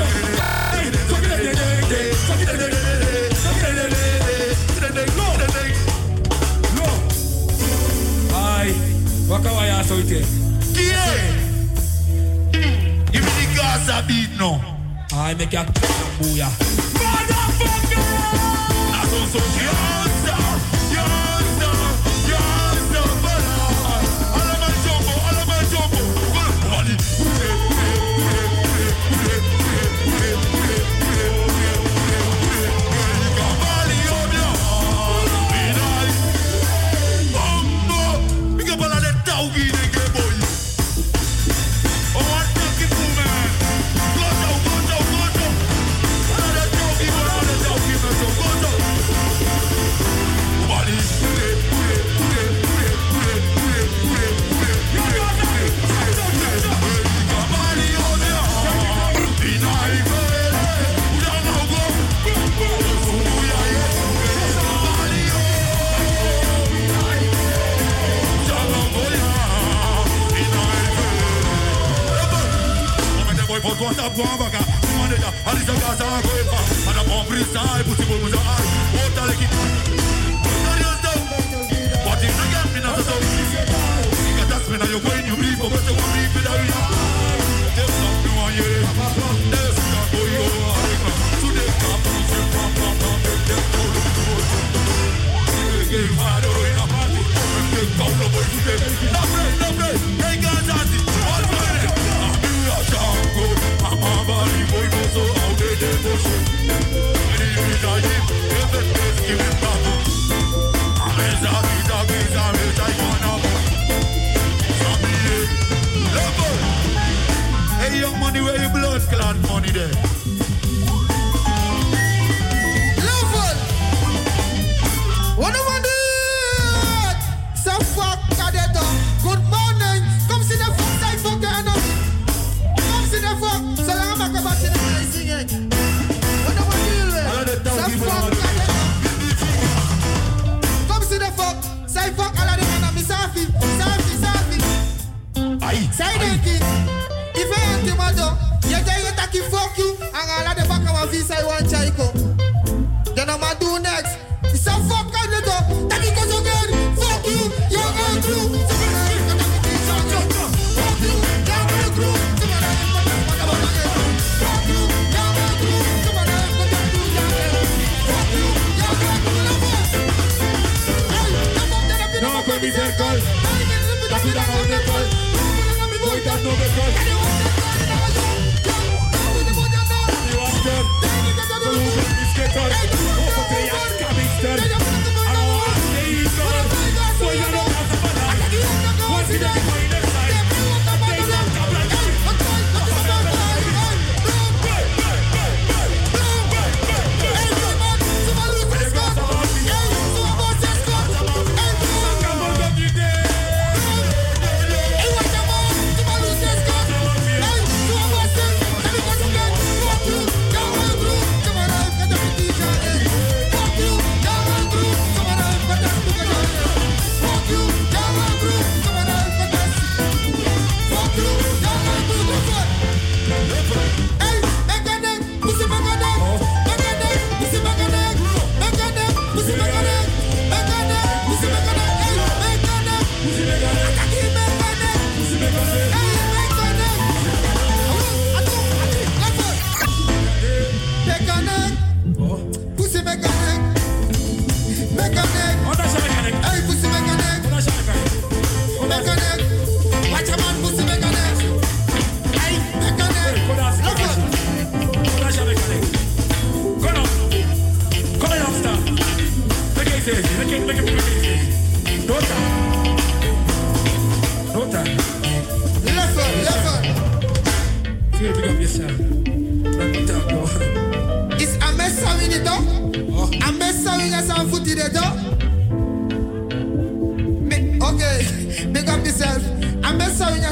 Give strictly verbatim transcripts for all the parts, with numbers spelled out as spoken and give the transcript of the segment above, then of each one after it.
Aye, wakawaya soite. Yeah. Give me the Gaza beat now. Aye, make ya booyah. Motherfucker! I don't so youngster, youngster, youngster, but all of my jumbo, all of my jumbo. Money. Pick up all of that doggy nigga boy. Oh, what fucking fool, man. Go down, go down, go down. All of that doggy, all of that doggy, man. So go down. Body. For toi ça boit vaca, on est là, allez ça gaza quoi, on a pas pris ça et pour si vous nous a, on t'a l'équipe. What is the gap in the zone? You got that spin on your way, you believe, but what's the one believe in the real? There's something on you, there's something for you. Today, I'm going to pop, pop, pop, make them go to the boat. Give my door in a party, make them go to the boat today. No break, no break, hey guys, I see, what's my name? Jungle, I'm a body boy, go so out there, they push it. And if you die, if the best give it back. I'm a zaki, zaki, zaki, zaki, zaki, hey, young money, where your blood clot money there? Level! What do you want to do? So fuck, Cadeto. Good morning. Come see the fuck side for the enemy. Come see the fuck. So I'm back about to the place singing. What do you want to deal with? So fuck, Cadeto. Come see the fuck. Say fuck, all of the enemy. Safi, Safi, Safi. Aye. Say the king. If I ain't the mother, you tell you that he fuck you. And all of the back of my visa, I want Chaiko. Then I'm gonna do next. It's a fuck kind of talk. That he goes again. Fuck you, you're going through. Fuck you, you're going through. Fuck you, you're going through. No, con mi cercol. La vida no me col. Voy dando de col. You want them? Go with this get on. Oh, okay, I'm coming.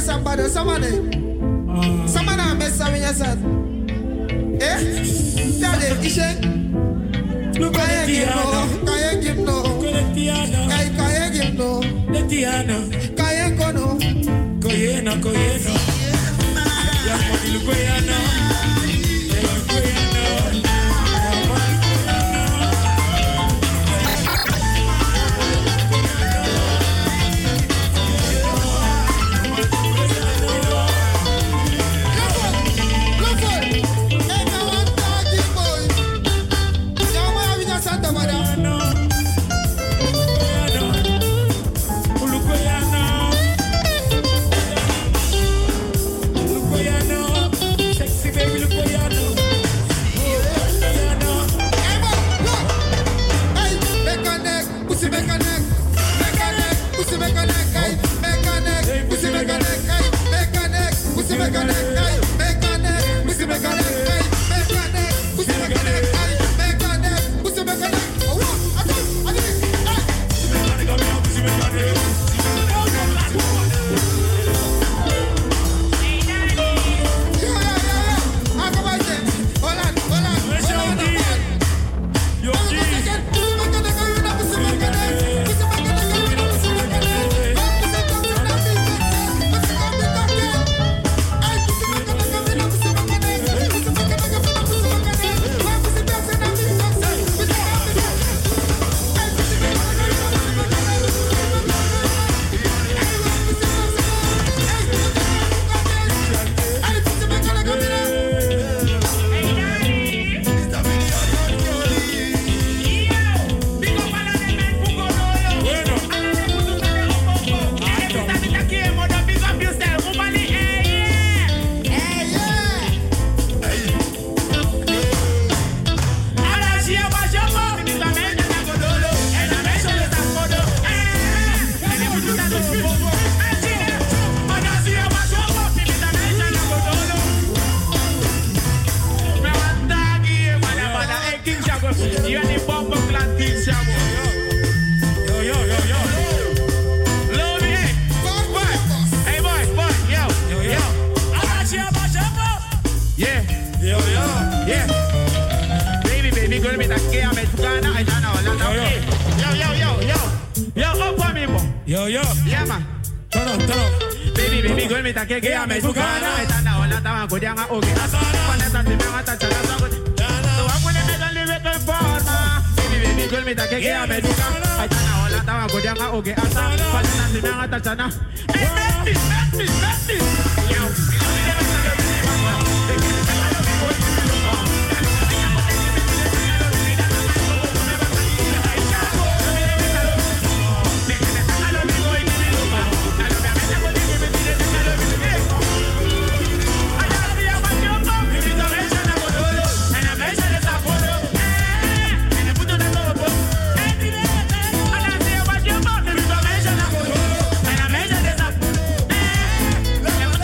somebody, somebody. Somebody mess up with yourself. Eh? Daddy, Ishe. Look at the Tiana. Kaye give no. Look at the Tiana. Kaye kaye give no. The Tiana. Kaye kono. Koyena, koyena. Yamani lukoyana. Lukoyana. Yo, yo. Yeah, man. Turn up, turn up. Baby, baby, girl, me take care me tukana. Etana wala tawa kudianga oge. Paneta ti me mata chala sago. So I put it on the record forma. Baby, baby, girl, me take care me tukana. Etana wala tawa kudianga oge. Paneta ti me mata chala. Hey, Messi, Messi, Messi. Yo. Never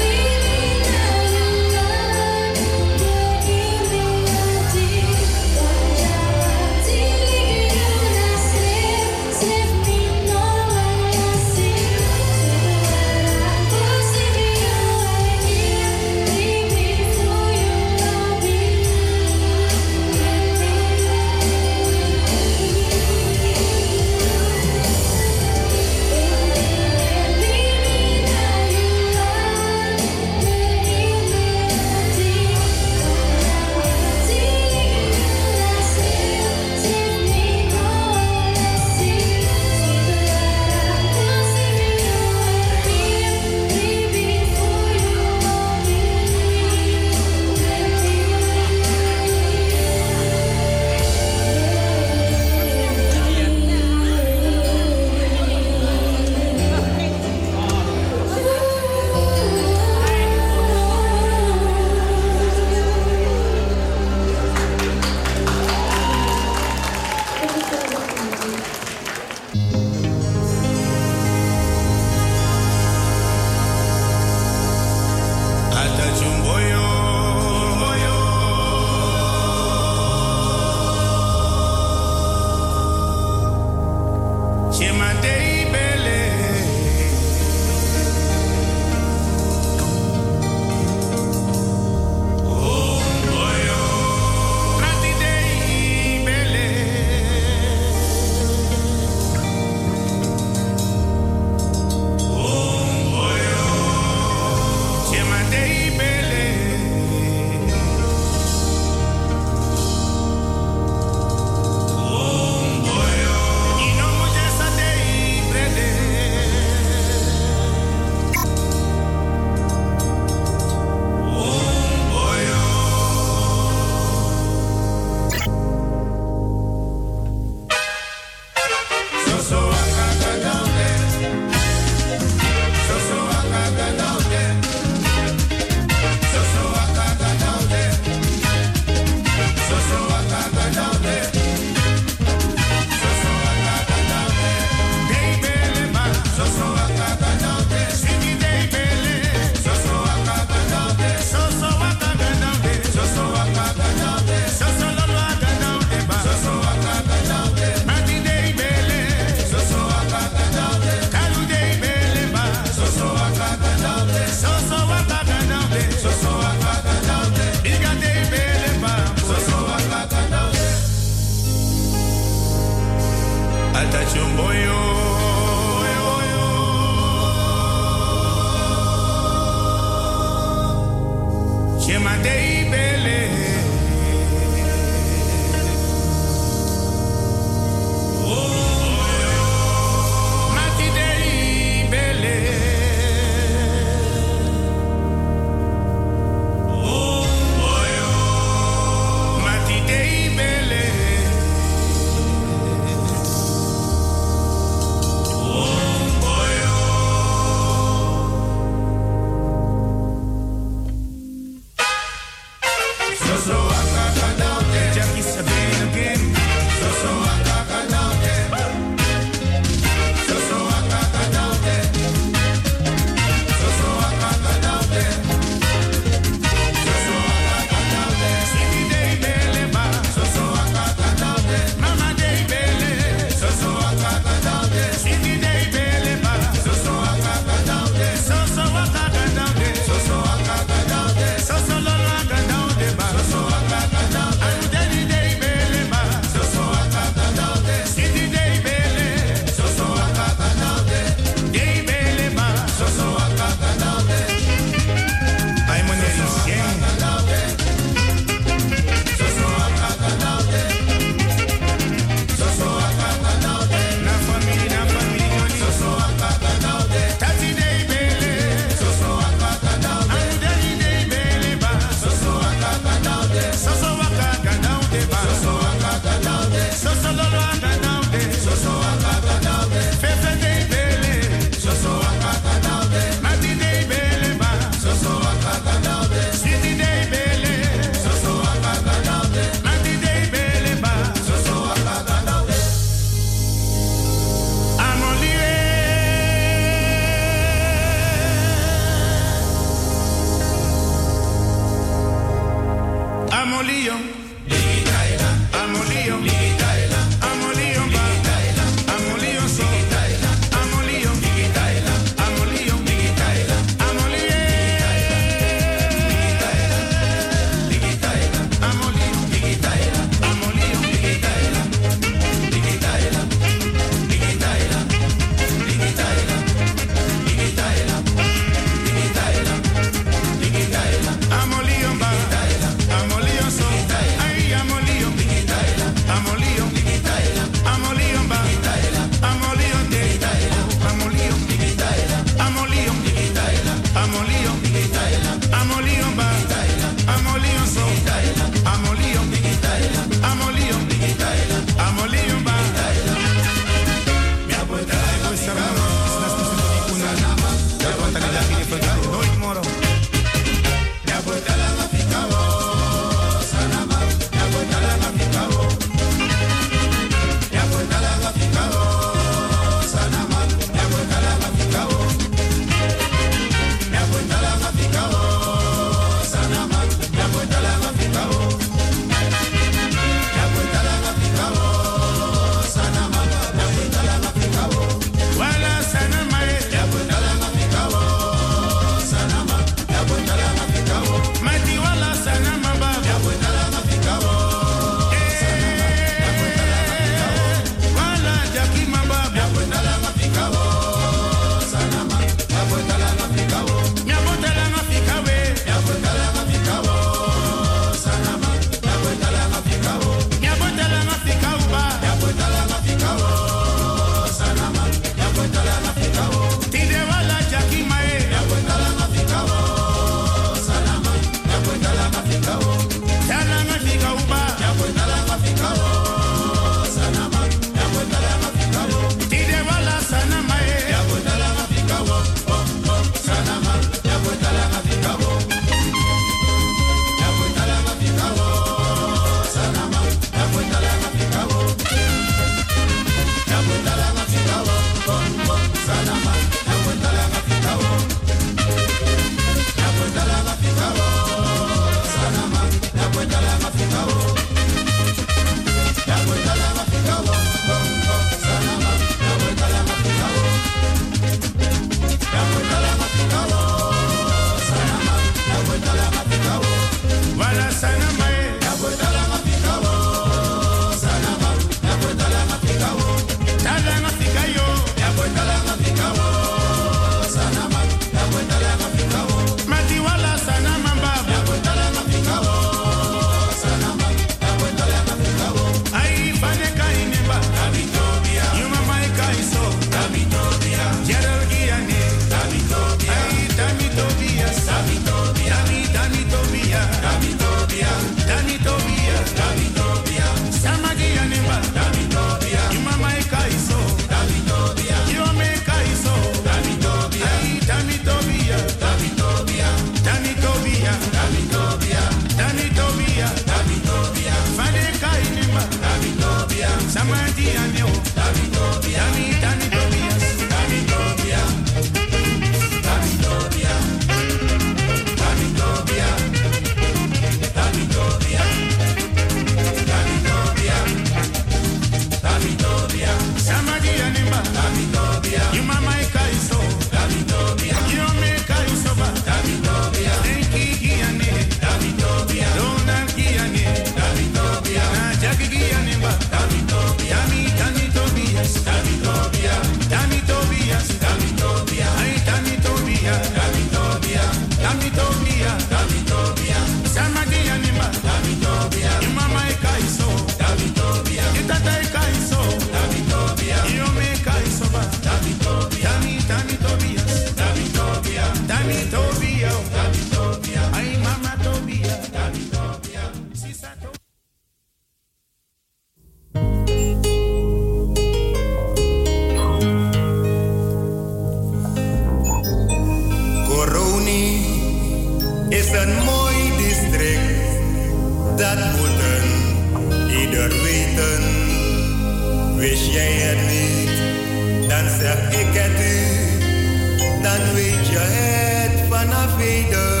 weten, wist jij het niet, dan zeg ik het u, dan weet je het vanaf heden.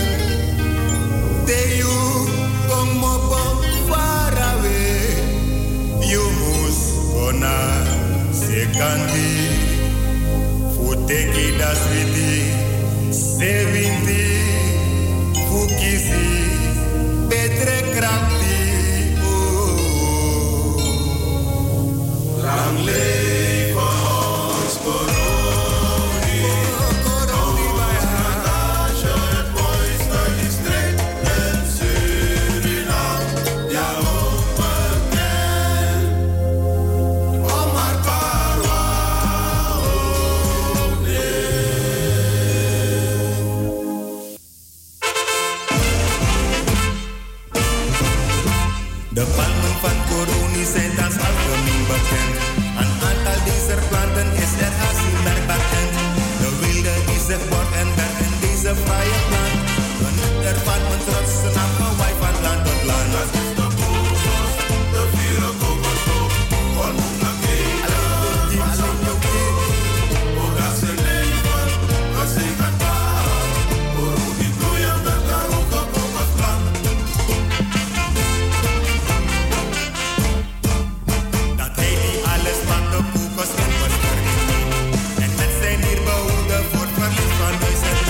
De you kom op far away, you must gonna sekandi, futeki da switi, sevinti, fukisi, betre krapti. Lang leven ons Coroni, Coroni bij haar. Als je het mooiste district in Suriname, ja onbekend. Omar Parwa, oh nee. De palmen van Coroni zijn thans algemeen bekend. Een aantal deze planten is er aanzienbaar bekend. De wilde die zich wordt en werkt in deze vrije plant. Geniet ervan met trots naam Hawaii van land tot land. Dat is de kokos, de vierde kokosboom. Van Moenakeda, Masanjoki. Hoe dat ze leven, we zingen daar. Hoe die groeien met daar ook een kokosplant. Dat hij die alles van de kokos in bescherming neemt. En met zijn hier behouden voor het verlies van deze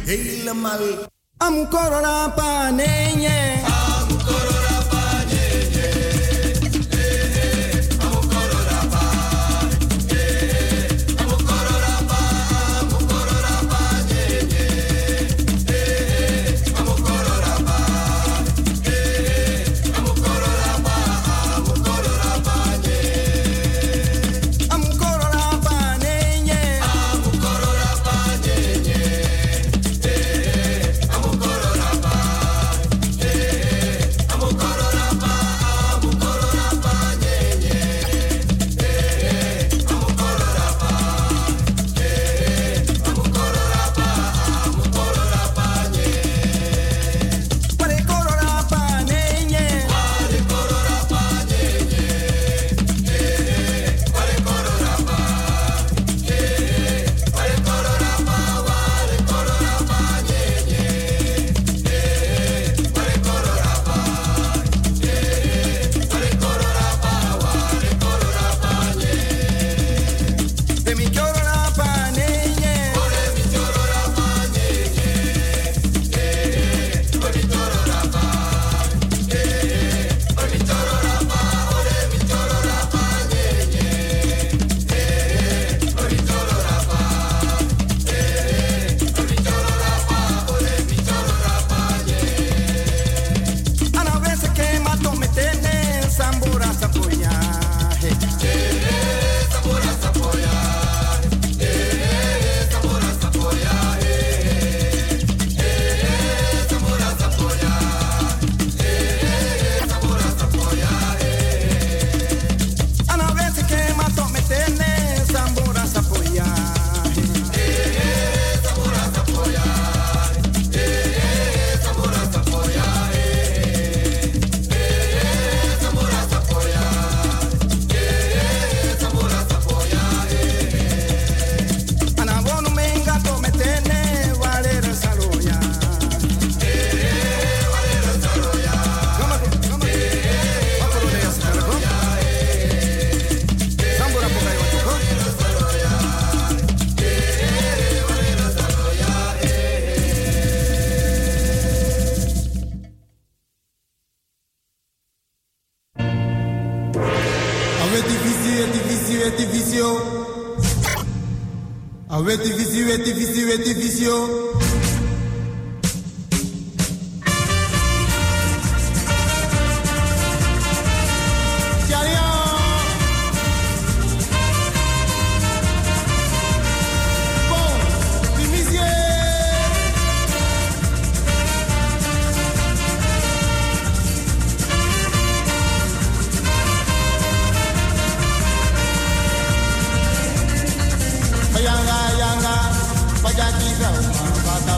helemaal. Am corona panenye. Am corona panenye. Am corona pa. Am corona pa. Am corona panenye. Am corona pa. Am corona pa. Am corona panenye. Am corona panenye. Am corona panenye. Weti visi, weti visi, weti visio. Charia. Bon, primizie. Yanga, yanga, pajaki kau, kata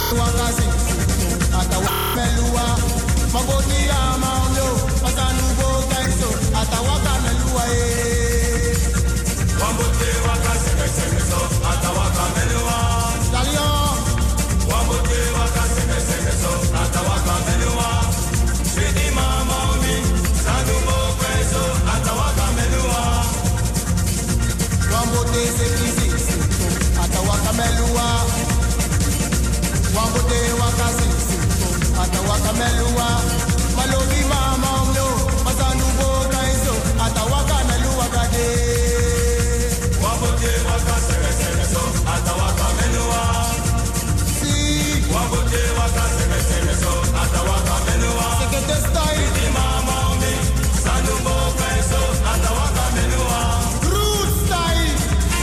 wakazi atawamelua mabodi ya maono patanugo kaiso atawamelua eh wambote wakazi kaiso atawamelua dalio wambote wakazi kaiso atawamelua sidi mama mi sanugo kaiso atawamelua wambote sekizi atawamelua wambote wakazi atawamelua malobi mama mlo masanugo kaiso atawamelua kade wambote wakazi kaiso atawamelua si wambote wakazi kaiso atawamelua sekete style di mama mi sanugo kaiso atawamelua root style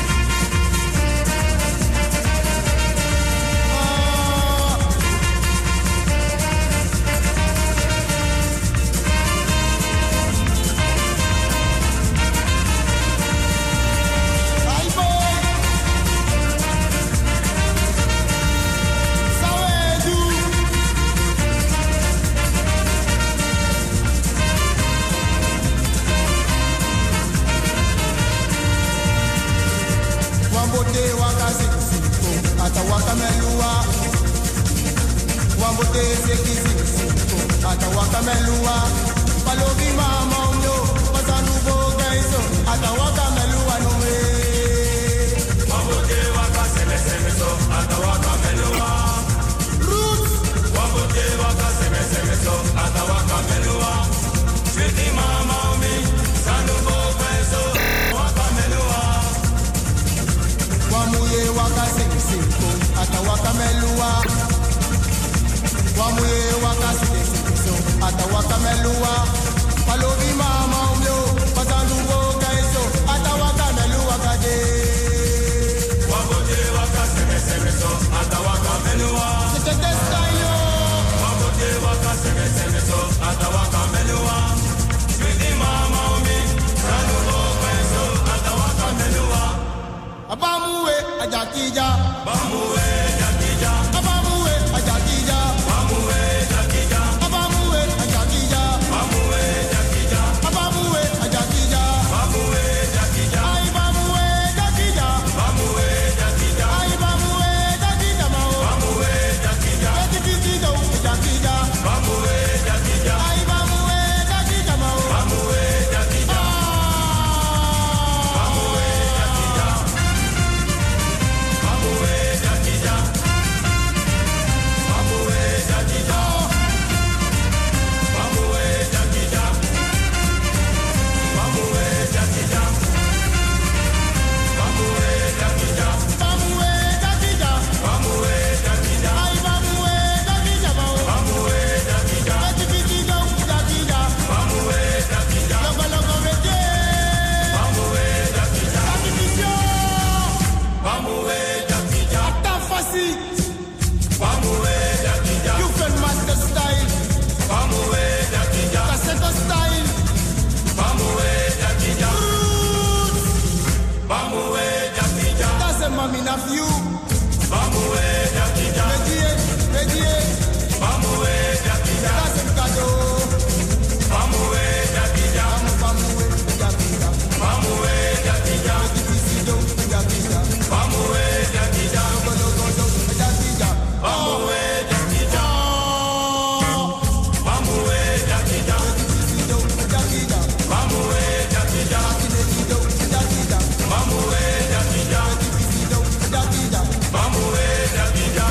atawakamelua wambote sekiziko atawakamelua palogi mama mlo pasanugo kaiso atawakamelua nume wambote wakasemesemeso atawakamelua roots wambote wakasemesemeso atawakamelua sweetie mama mi sanugo kaiso atawakamelua wamuye wakasemesemeso atawakamelua wamuye wakasemesemeso atawakamelua palobi mama umlo pasanugo kaiso atawakamelua kade wabote wakasemesemeso atawakamelua sekete style wabote wakasemesemeso atawakamelua sweetie mama umi sanugo kaiso atawakamelua abamuwe ajakija bamuwe ajakija abamuwe ajakija bamuwe ajakija abamuwe ajakija bamuwe ajakija abamuwe ajakija bamuwe ajakija ai bamuwe ajakija bamuwe ajakija ai bamuwe ajakija mao bamuwe ajakija ajakija ajakija bamuwe ajakija ai bamuwe ajakija mao bamuwe ajakija bamuwe ajakija bamuwe ajakija bamuwe ajakija bamuwe ajakija bamuwe ajakija bamuwe ajakija bamuwe ajakija bamuwe ajakija ai bamuwe ajakija mao bamuwe ajakija ajakija ajakija bamuwe ajakija logo logo vete bamuwe ajakija ajakija bamuwe ajakija tafasi bamuwe ajakija you can master style bamuwe ajakija cassette style bamuwe ajakija bamuwe ajakija that's a mami na few bamuwe ajakija medie medie bamuwe ajakija that's a kado bamuwe ajakija bamuwe ajakija bamuwe ajakija ajakija ajakija bamuwe ajakija logo logo ajakija bamuwe ajakija bamuwe ajakija ajakija bamuwe ajakija ajakija bamuwe ajakija ajakija bamuwe ajakija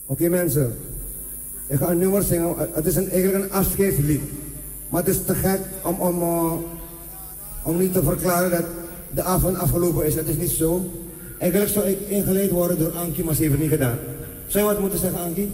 okay, mensen. Ik ga een nummer zingen. Het is een, eigenlijk een afscheidslied. Maar het is te gek om, om, uh, om niet te verklaren dat de avond afgelopen is. Het is niet zo. Eigenlijk zou ik ingeleid worden door Ankie, maar ze heeft het niet gedaan. Zou je wat moeten zeggen, Ankie?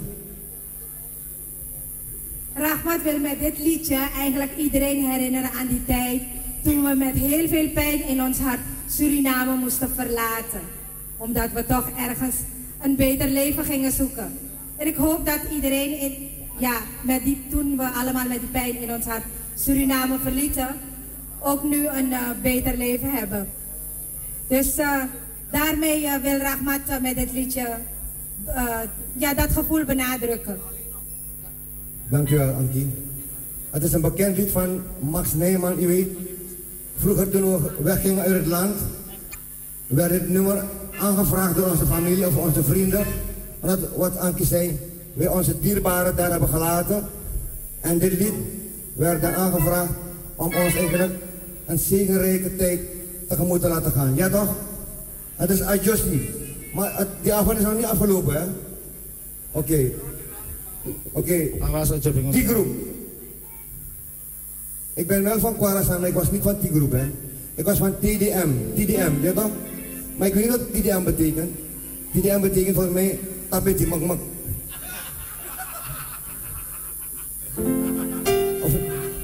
Rahmat wil met dit liedje eigenlijk iedereen herinneren aan die tijd toen we met heel veel pijn in ons hart Suriname moesten verlaten. Omdat we toch ergens een beter leven gingen zoeken. En ik hoop dat iedereen, in, ja, met die, toen we allemaal met die pijn in ons hart Suriname verlieten, ook nu een uh, beter leven hebben. Dus uh, daarmee uh, wil Rahmat uh, met dit liedje uh, ja, dat gevoel benadrukken. Dankjewel, Ankie. Het is een bekend lied van Max Nijman, u weet. Vroeger toen we weggingen uit het land, werd dit nummer aangevraagd door onze familie of onze vrienden. Omdat, wat Ankie zei, wij onze dierbaren daar hebben gelaten. En dit lied werd dan aangevraagd om ons eigenlijk een zegenrijke tijd tegemoet te laten gaan. Ja toch? Het is adjustie. Maar het, die avond is nog niet afgelopen, hè? Oké. Okay. Oké, okay. Die groep. Ik ben wel van Kwarasan, maar ik was niet van die groep, hè. Ik was van T D M. T D M, ja toch? Maar ik weet niet wat T D M betekent. T D M betekent voor mij tapeti makmak. Of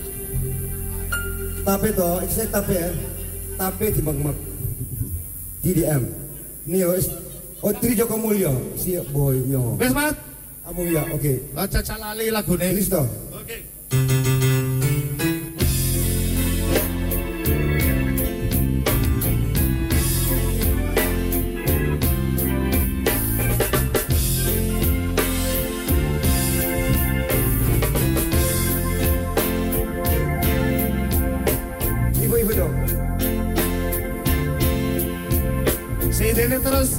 tapet toch? Ik zei tapet, hè. Tapeti makmak. T D M. Nee hoor, is... Oh, Trijo Kamulyo. Zie je, boy, jongen. Wes wat? Amulia, oké. Okay. Baca calali lagu nih. Listo. Oke. Okay. Ibu-ibu dong. Sini terus.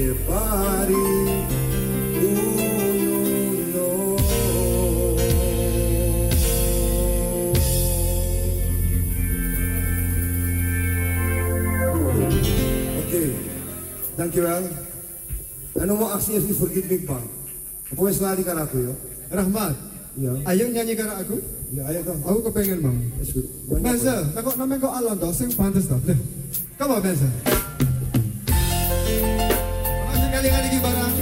de pari uno. Oke, dankjewel. En om actie is vergeet me bang. Apa wis lali kan aku ya? Rahmat. Ya. Ayo nyanyi karena aku. Ya ayo toh. Aku kepengen bang. Is goed. Benza, kok namanya kok Alan toh, sing pantes toh. Come on Benza. Makasih kali-kali di barang.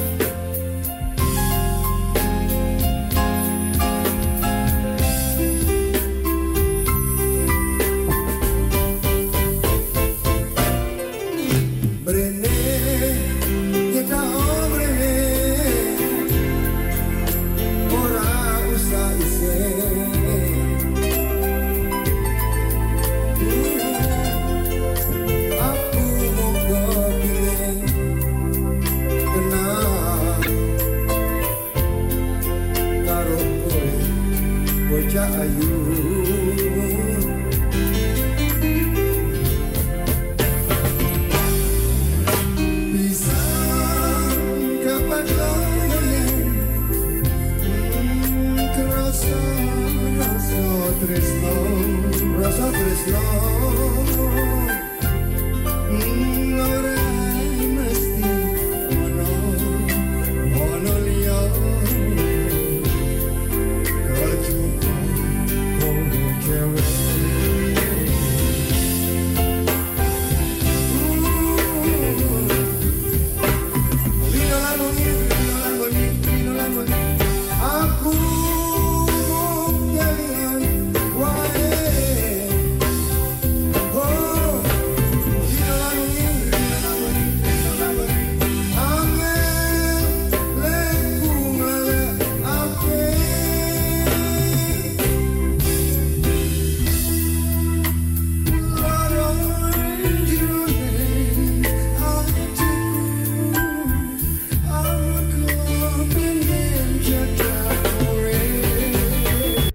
Rasa Tresno,